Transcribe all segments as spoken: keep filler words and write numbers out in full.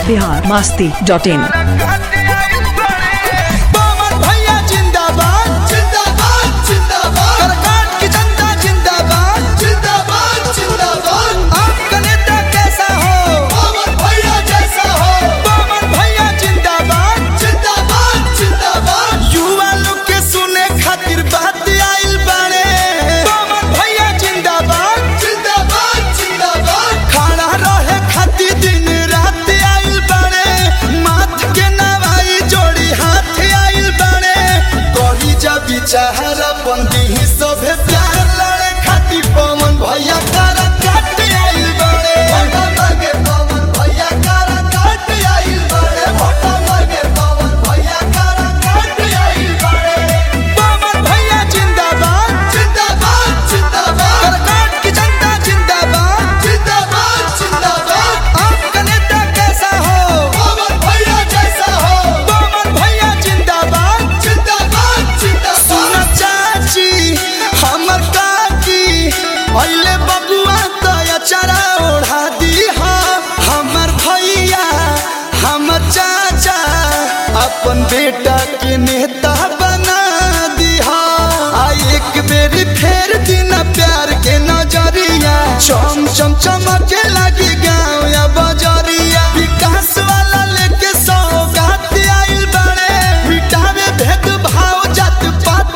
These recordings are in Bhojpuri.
बिहार मस्ती डॉट इन। चाहरा बंदी सभे प्यार लड़े खाती पवन भैया कारा काट आइल बड़े भोटा मांगे पवन भैया कारा काट आइल बड़े भोटा मांगे पवन भैया कारा काट आइल बड़े। पवन भैया जिंदाबाद जिंदाबाद जिंदाबाद करकाट की जनता जिंदाबाद जिंदाबाद जिंदाबाद। आपका नेता कैसा हो पवन भैया जैसा हो पवन भैया जिंदाबाद जिंदाबाद जिंदाबाद। चाची हमर काकी अइले बबुआ तो अचारा ओढ़ा दी हा हमर भैया हमर चाचा अपन बेटा के नेता बना दी हा। एक बेरी फेर दिन प्यार के नजरिया चम चम चमके लगी गाँव या बजरिया। विकास वाला लेके सौगात आइल बड़े मिटावे भेदभाव जात पात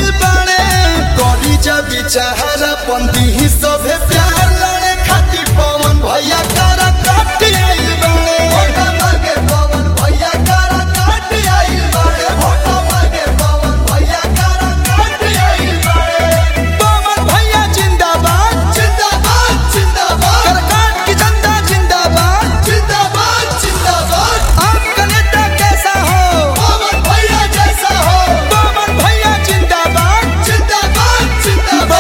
चाहरा पंदी सभे प्यार लड़े खाती पवन भैया कारा काट आइल बड़े भोटा मांगे पवन भैया कारा काट आइल बड़े भोटा मांगे पवन भैया कारा काट आइल बड़े। पवन भैया जिंदाबाद जिंदाबाद जिंदाबाद करकाट की जनता जिंदाबाद जिंदाबाद जिंदाबाद। आपका नेता कैसा हो पवन भैया जैसा हो पवन भैया जिंदाबाद जिंदाबाद जिंदाबाद।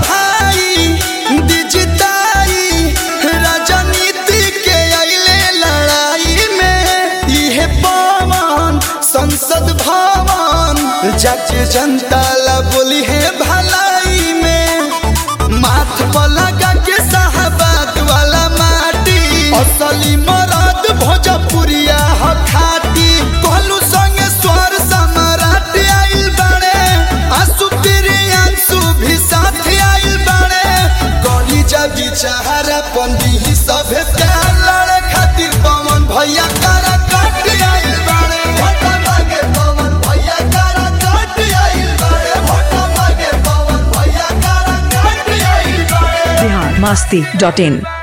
संसद भवन जाके जनता ला बोली है भलाई में माथ पर लगा के साहबाद वाला माटी असली मरद भोजपुरिया ह खाटी कहलू संगे स्वर सम्राट आइल बड़े आंसू प्रियांशु भी साथ आइल बड़े। गली जबी चाहरा पंदी सभे प्यार लड़े खातिर पवन भैया कारा काट आइल बड़े भोटा मांगे पवन भैया कारा काट आइल बड़े भोटा मांगे पवन भैया कारा काट आइल बड़े। बिहार मस्ती डॉट इन।